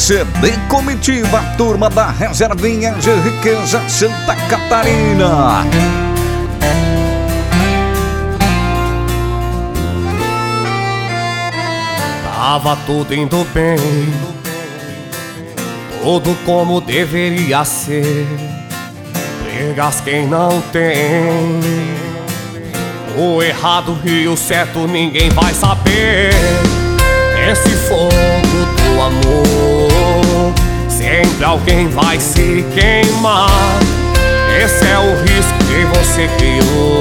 CD Comitiva, turma da Reservinha de Riqueza, Santa Catarina. Tava tudo indo bem, tudo como deveria ser. Brigas quem não tem, o errado e o certo ninguém vai saber. Esse fogo do amor, sempre alguém vai se queimar. Esse é o risco que você criou.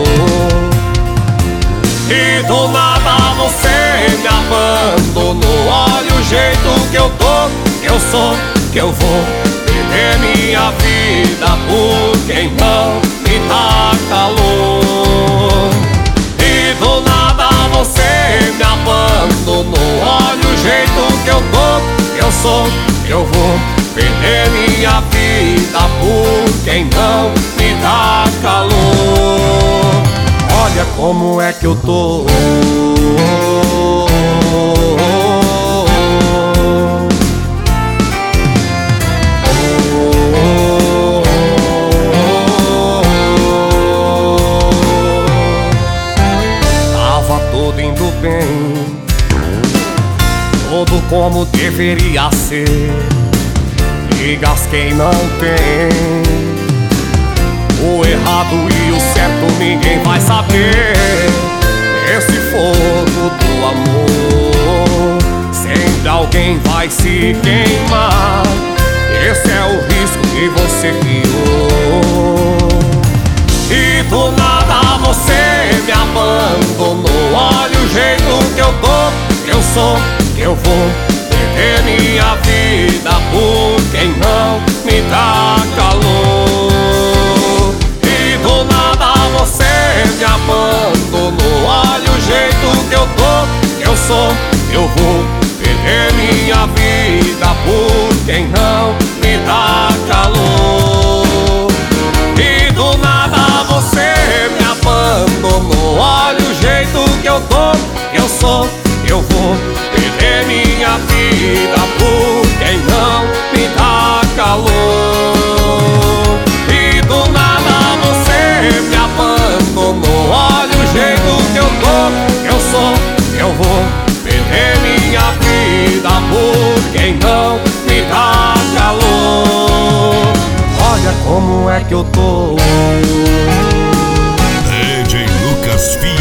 E do nada você me abandonou. Olha o jeito que eu tô, que eu sou, que eu vou viver minha vida por quem não me dá calor. E do nada você me abandonou. Olha o jeito que eu tô, que eu sou, que eu vou perder minha vida por quem não me dá calor. Olha como é que eu tô. Tava tudo indo bem, tudo como deveria ser. Brigas quem não tem, o errado e o certo ninguém vai saber. Esse fogo do amor, sempre alguém vai se queimar. Esse é o risco que você criou. E do nada você me abandonou. Olha o jeito que eu tô, que eu sou, que eu vou perder minha vida por quem não me dá calor. E do nada você me abandonou. Olha o jeito que eu tô, que eu sou, eu vou perder minha vida por quem não me dá calor. E do nada você me abandonou. Olha o jeito que eu tô, que eu sou, eu vou perder minha vida por quem não me dá calor. E do nada você me abandonou. Olha o jeito que eu tô, que eu sou, eu vou perder minha vida por quem não me dá calor. Olha como é que eu tô. DJ Lucas Filho.